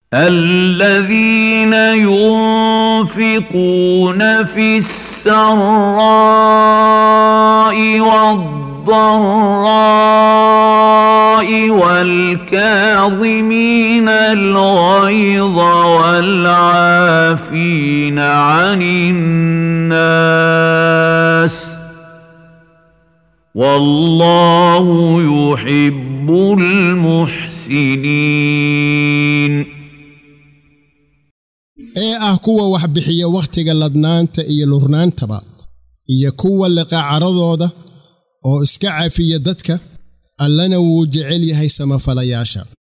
الذين ينفقون في السراء والضراء والكاظمين الغيظ والعافين عن الناس والله يحب المحسنين. kuwa wax bixiya waqtiga ladnaanta iyo lurnaantaba iyo kuwa liqa caradooda oo iska cafiya dadka allana wuu jecel yahay samafalayaasha.